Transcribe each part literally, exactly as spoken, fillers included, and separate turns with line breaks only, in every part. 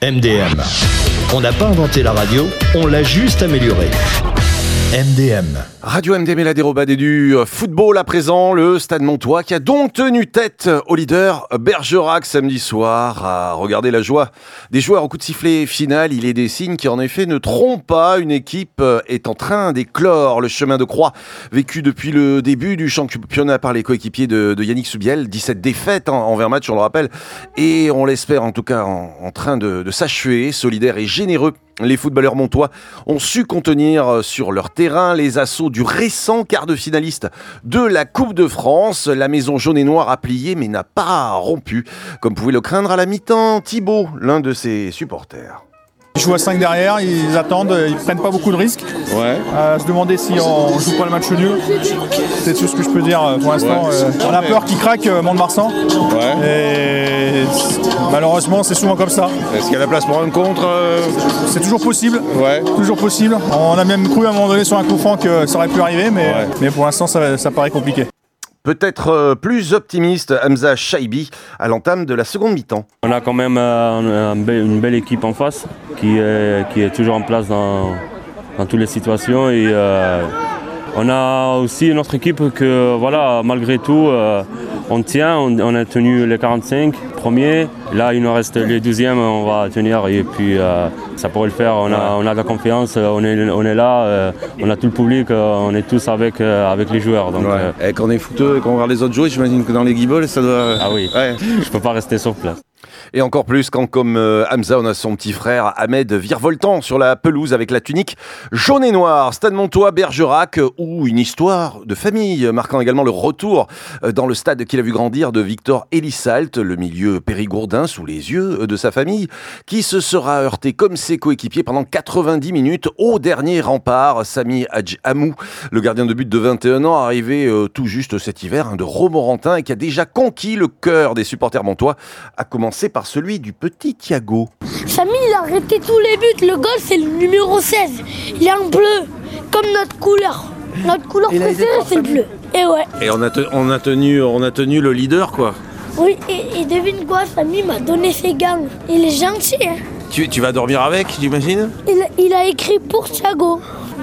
M D M. On n'a pas inventé la radio, on l'a juste améliorée. M D M.
Radio M D M et la dérobade et du football à présent, le Stade Montois qui a donc tenu tête au leader Bergerac samedi soir. À regarder la joie des joueurs au coup de sifflet final, il est des signes qui en effet ne trompent pas. Une équipe est en train d'éclore le chemin de croix vécu depuis le début du championnat par les coéquipiers de, de Yannick Soubiel. dix-sept défaites en, en vingt matchs, on le rappelle, et on l'espère en tout cas en, en train de, de s'achever, solidaire et généreux. Les footballeurs montois ont su contenir sur leur terrain les assauts du récent quart de finaliste de la Coupe de France. La maison jaune et noire a plié mais n'a pas rompu, comme pouvait le craindre à la mi-temps Thibaut, l'un de ses supporters.
Ils jouent à cinq derrière, ils attendent, ils prennent pas beaucoup de risques.
Ouais.
Euh, se demander si on joue pas le match nul, c'est tout ce que je peux dire pour l'instant. Ouais. Euh, on a peur qu'ils craquent Mont-de-Marsan. Ouais. Et malheureusement, c'est souvent comme ça.
Est-ce qu'il y a la place pour un contre euh...
C'est toujours possible.
Ouais.
Toujours possible. On a même cru à un moment donné sur un coup franc que ça aurait pu arriver, mais, ouais. mais pour l'instant, ça, ça paraît compliqué.
Peut-être plus optimiste, Hamza Chaibi, à l'entame de la seconde mi-temps.
On a quand même euh, une belle équipe en face qui est, qui est toujours en place dans, dans toutes les situations. Et euh, on a aussi une autre équipe que, voilà, malgré tout, euh, on tient. On, on a tenu les quarante-cinq premiers. Là, il nous reste les douzièmes, on va tenir et puis euh, ça pourrait le faire. On a, on a de la confiance, on est, on est là, euh, on a tout le public, euh, on est tous avec, euh, avec les joueurs. Donc,
ouais. euh... Et quand on est footeux et qu'on regarde les autres jouer, j'imagine que dans les guibolles, ça doit...
Ah oui, ouais. Je peux pas rester sur place.
Et encore plus quand, comme euh, Hamza, on a son petit frère Ahmed virevoltant sur la pelouse avec la tunique jaune et noire. Stade Montois, Bergerac, ou une histoire de famille, marquant également le retour euh, dans le stade qu'il a vu grandir de Victor Elisalt, le milieu périgourdin sous les yeux de sa famille, qui se sera heurté comme ses coéquipiers pendant quatre-vingt-dix minutes au dernier rempart. Sami Hadjamou, le gardien de but de vingt et un ans, arrivé euh, tout juste cet hiver hein, de Romorantin et qui a déjà conquis le cœur des supporters montois, à commencer par celui du petit Thiago.
Sami, il a arrêté tous les buts. Le goal, c'est le numéro seize. Il est en bleu, comme notre couleur. Notre couleur préférée, c'est le bleu. Et ouais.
Et on a, te, on a, tenu, on a tenu le leader, quoi.
Oui, et, et devine quoi, Sami m'a donné ses gants. Il est gentil, hein.
Tu, tu vas dormir avec, j'imagine ?
il, il a écrit pour Thiago.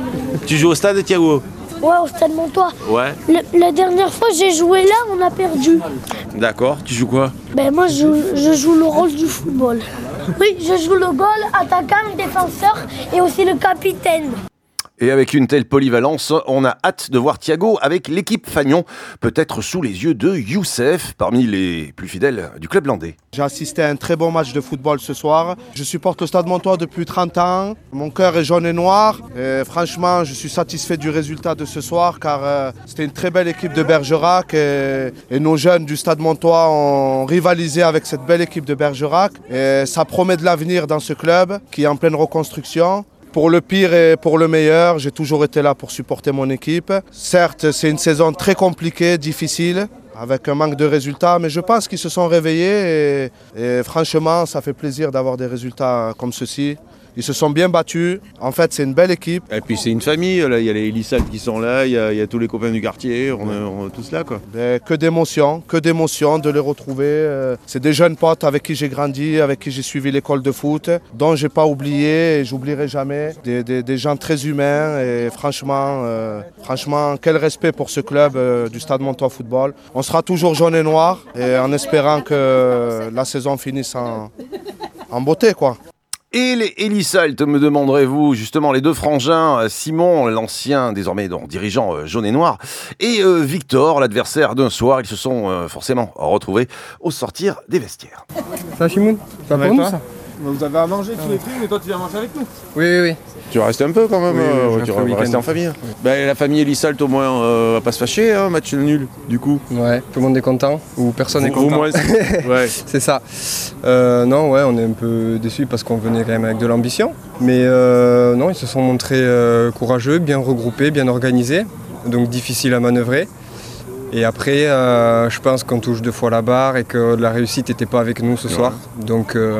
Tu joues au stade, Thiago ?
Ouais, au Stade Montois.
Ouais.
Le, la dernière fois, j'ai joué là, on a perdu.
D'accord. Tu joues quoi ?
Ben moi, je, je joue le rôle du football. Oui, je joue le goal, attaquant, défenseur et aussi le capitaine.
Et avec une telle polyvalence, on a hâte de voir Thiago avec l'équipe Fagnon, peut-être sous les yeux de Youssef, parmi les plus fidèles du club landais.
J'ai assisté à un très bon match de football ce soir. Je supporte le Stade Montois depuis trente ans. Mon cœur est jaune et noir. Et franchement, je suis satisfait du résultat de ce soir car euh, c'était une très belle équipe de Bergerac et, et nos jeunes du Stade Montois ont rivalisé avec cette belle équipe de Bergerac. Et ça promet de l'avenir dans ce club qui est en pleine reconstruction. Pour le pire et pour le meilleur, j'ai toujours été là pour supporter mon équipe. Certes, c'est une saison très compliquée, difficile, avec un manque de résultats, mais je pense qu'ils se sont réveillés et, et franchement, ça fait plaisir d'avoir des résultats comme ceux-ci. Ils se sont bien battus. En fait, c'est une belle équipe.
Et puis c'est une famille. Là, il y a les Elisalt qui sont là, il y, a, il y a tous les copains du quartier. On est, on est tous là, quoi.
Et que d'émotions, que d'émotions de les retrouver. C'est des jeunes potes avec qui j'ai grandi, avec qui j'ai suivi l'école de foot, dont j'ai pas oublié et j'oublierai jamais. Des, des, des gens très humains et franchement, euh, franchement, quel respect pour ce club euh, du Stade Montois Football. On sera toujours jaune et noir et en espérant que la saison finisse en, en beauté, quoi.
Et les Elisalt, me demanderez-vous, justement, les deux frangins, Simon, l'ancien, désormais donc, dirigeant euh, jaune et noir, et euh, Victor, l'adversaire d'un soir, ils se sont euh, forcément retrouvés au sortir des vestiaires.
Ça va, Simon ? Ça va pour nous, ça ?
Vous avez à manger tous les trucs, mais toi tu viens manger avec nous.
Oui, oui, oui.
Tu vas rester un peu quand même,
oui,
euh, tu vas rester en famille. Oui. Ben, la famille Elisalt au moins euh, va pas se fâcher, hein, match nul du coup.
Ouais, tout le monde est content, ou personne n'est content.
Au moins, ouais.
C'est ça. Euh, non, ouais, on est un peu déçus parce qu'on venait quand même avec de l'ambition. Mais euh, non, ils se sont montrés euh, courageux, bien regroupés, bien organisés, donc difficile à manœuvrer. Et après, euh, je pense qu'on touche deux fois la barre et que la réussite n'était pas avec nous ce soir. Ouais. Donc, euh,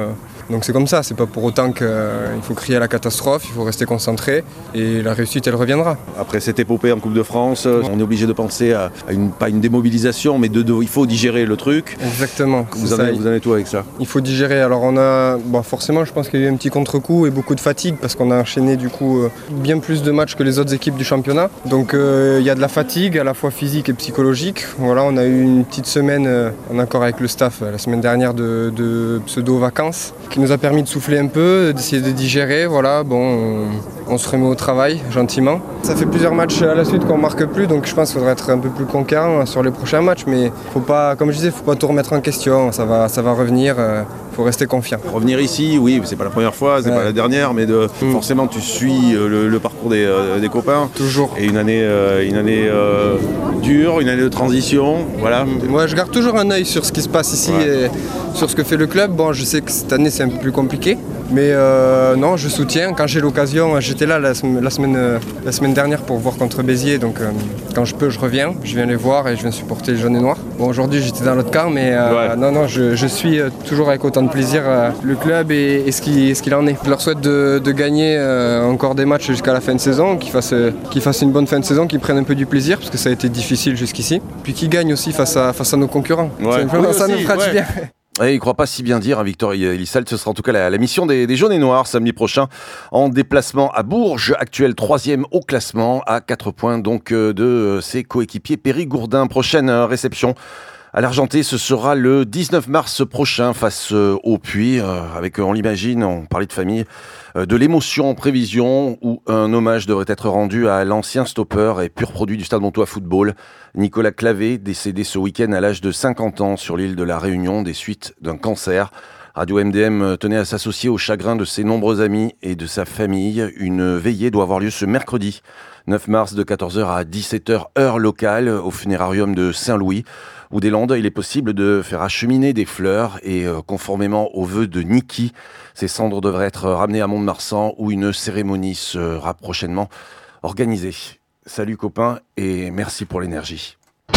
Donc c'est comme ça, c'est pas pour autant qu'il faut crier à la catastrophe, il faut rester concentré et la réussite elle reviendra.
Après cette épopée en Coupe de France, on est obligé de penser à une, pas une démobilisation, mais de, de, il faut digérer le truc.
Exactement.
Vous en, avez, vous en êtes où avec ça?
Il faut digérer. Alors on a, bon, forcément je pense qu'il y a eu un petit contre-coup et beaucoup de fatigue parce qu'on a enchaîné du coup bien plus de matchs que les autres équipes du championnat. Donc euh, il y a de la fatigue à la fois physique et psychologique. Voilà, on a eu une petite semaine euh, en accord avec le staff euh, la semaine dernière de, de pseudo-vacances qui nous a permis de souffler un peu, d'essayer de digérer. Voilà, bon, on, on se remet au travail gentiment. Ça fait plusieurs matchs à la suite qu'on ne marque plus, donc je pense qu'il faudrait être un peu plus conquérant sur les prochains matchs. Mais faut pas, comme je disais, il ne faut pas tout remettre en question. Ça va, ça va revenir. Euh, faut rester confiant.
Revenir ici, oui, c'est pas la première fois, c'est ouais. pas la dernière, mais de, mmh. forcément tu suis le, le parcours des, euh, des copains.
Toujours.
Et une année, euh, une année euh, dure, une année de transition, voilà.
Moi, ouais, je garde toujours un œil sur ce qui se passe ici ouais. et sur ce que fait le club. Bon, je sais que cette année c'est un peu plus compliqué, mais euh, non, je soutiens. Quand j'ai l'occasion, j'étais là la, la, semaine, euh, la semaine dernière pour voir contre Béziers, donc euh, quand je peux, je reviens, je viens les voir et je viens supporter les jaunes et noirs. Bon, aujourd'hui j'étais dans l'autre camp, mais euh, ouais. non, non, je, je suis toujours avec autant de plaisir euh, le club et, et ce qu'il ce qu'il en est. Je leur souhaite de, de gagner euh, encore des matchs jusqu'à la fin de saison, qu'ils fassent, euh, qu'ils fassent une bonne fin de saison, qu'ils prennent un peu du plaisir parce que ça a été difficile jusqu'ici, puis qu'ils gagnent aussi face à, face à nos concurrents.
Ouais.
Simplement,
oui,
ça
aussi,
nous fera du
ouais.
bien.
Et il ne croit pas si bien dire, hein, Victor Elissalde. Ce sera en tout cas la, la mission des, des jaunes et noirs samedi prochain en déplacement à Bourges, actuel troisième au classement à quatre points donc euh, de euh, ses coéquipiers Périgourdin. Prochaine euh, réception à l'Argenté, ce sera le dix-neuf mars prochain face euh, au Puy, euh, avec, euh, on l'imagine, on parlait de famille, euh, de l'émotion en prévision où un hommage devrait être rendu à l'ancien stopper et pur produit du Stade Montois Football, Nicolas Clavé, décédé ce week-end à l'âge de cinquante ans sur l'île de la Réunion des suites d'un cancer. Radio M D M tenait à s'associer au chagrin de ses nombreux amis et de sa famille. Une veillée doit avoir lieu ce mercredi neuf mars de quatorze heures à dix-sept heures heure locale au funérarium de Saint-Louis ou des Landes. Il est possible de faire acheminer des fleurs et euh, conformément aux vœux de Niki, ces cendres devraient être ramenées à Mont-de-Marsan où une cérémonie sera prochainement organisée. Salut copains et merci pour l'énergie.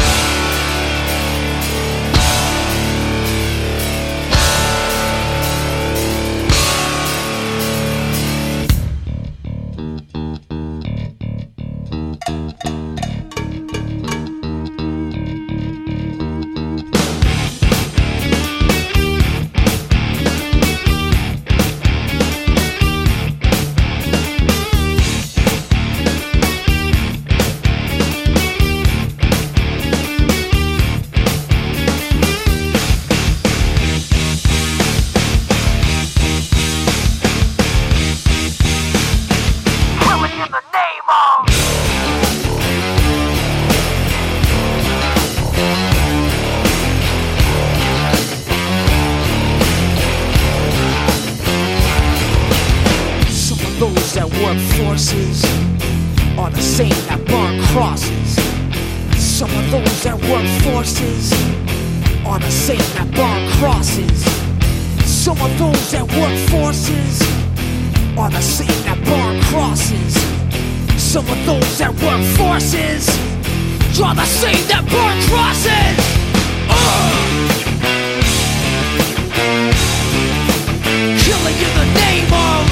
forces are the same that burn crosses. Some of those that work forces are the same that burn crosses. Some of those that work forces are the same that burn crosses. Some of those that work forces are the same that burn crosses. Uh! Killing in the name of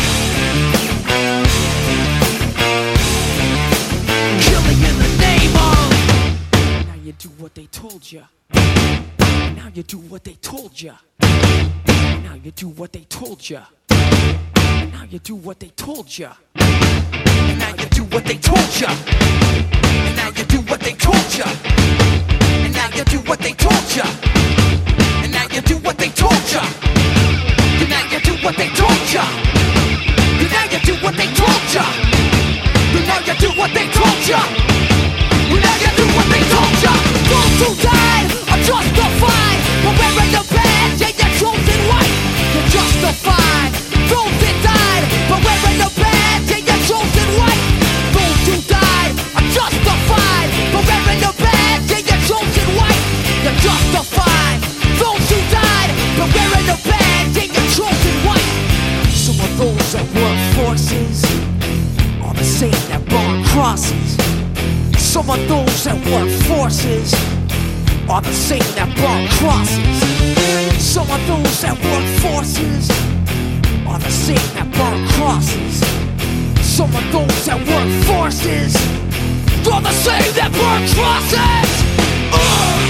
Killing in the name of Now you do what they told ya. Now you do what they told ya. Now you do what they told ya. Now you do what they told ya. And now you do what they told ya. And now you do what they told ya. And now you do what they told ya. And now you do what they told ya. And now you do what they told ya. And now you do what they told ya. And now you do what they told ya. And now you do what they told ya. Those who died are justified for wearing the badge and your chosen white. You're justified. Those that died for wearing the badge and your chosen white. Those who died are justified for wearing the badge and your chosen white. You're justified. Those who died for wearing the badge and your chosen white. Some of those that work forces are the same that burn crosses. Some of those that work forces are the same that burn crosses. Some of those that work forces are the same that burn crosses. Some of those that work forces are the same that burn crosses. Ugh.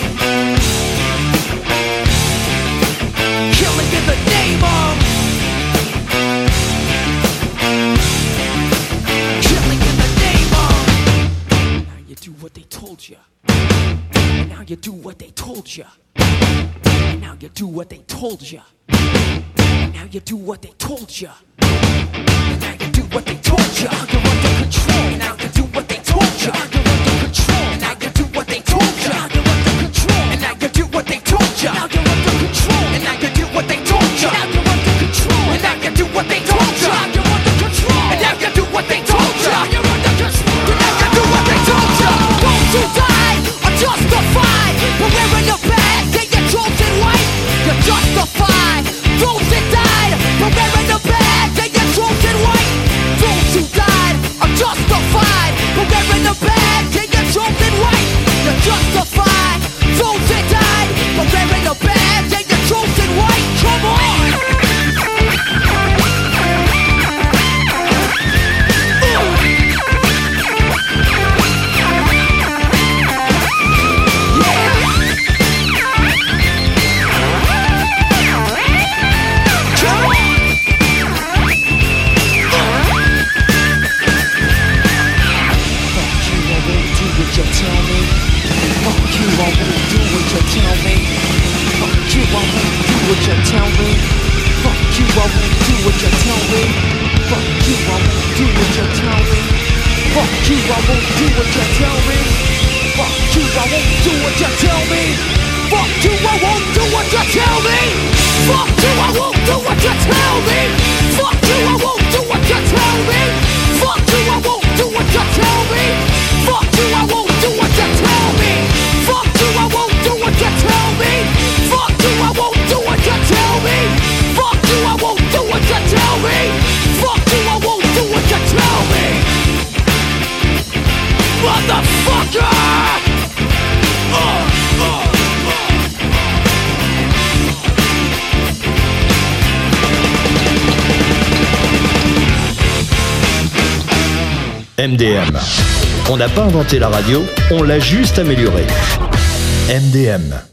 Killing in the name of, killing in the name of. Now you do what they told you. And now you do what they told you. And now you do what they told you. And now you do what they told you. And now you do what they told you. You're under control. And now you do what they told you. You're under control. And now you do what they told you. You're under control. And now you do what they told you. Now you're under control. And now you do what they told you. Now you're under control. And now you do what they told you. You're under control. And now you do what they told you. You're under control. And now you do what they told you. Those who died are justified for wearing the badge. They get chosen white. You're justified. Those that died for wearing the badge. They get chosen white. Those who died are justified for wearing the badge. They get chosen white. You're justified. Those that died for wearing the badge. They get chosen white. Come on. What you tell me? Fuck you, I won't do what you tell me. Fuck you, I won't do what you tell me. Fuck you, I won't do what you tell me. Fuck you, I won't do what you tell me. Fuck you, I won't do what you tell me. Fuck you, I won't do what you tell me. Fuck you, I won't do what you tell me. Fuck you, I won't do what you tell me. Fuck you, I won't do what you tell me. Fuck you, I won't do what you tell me. Fuck you, I won't do what you tell me. Fuck you, I won't do what you tell me. Fuck you, I won't do what you tell me. Motherfucker! Uh, uh, uh.
M D M. On n'a pas inventé la radio, on l'a juste améliorée. M D M.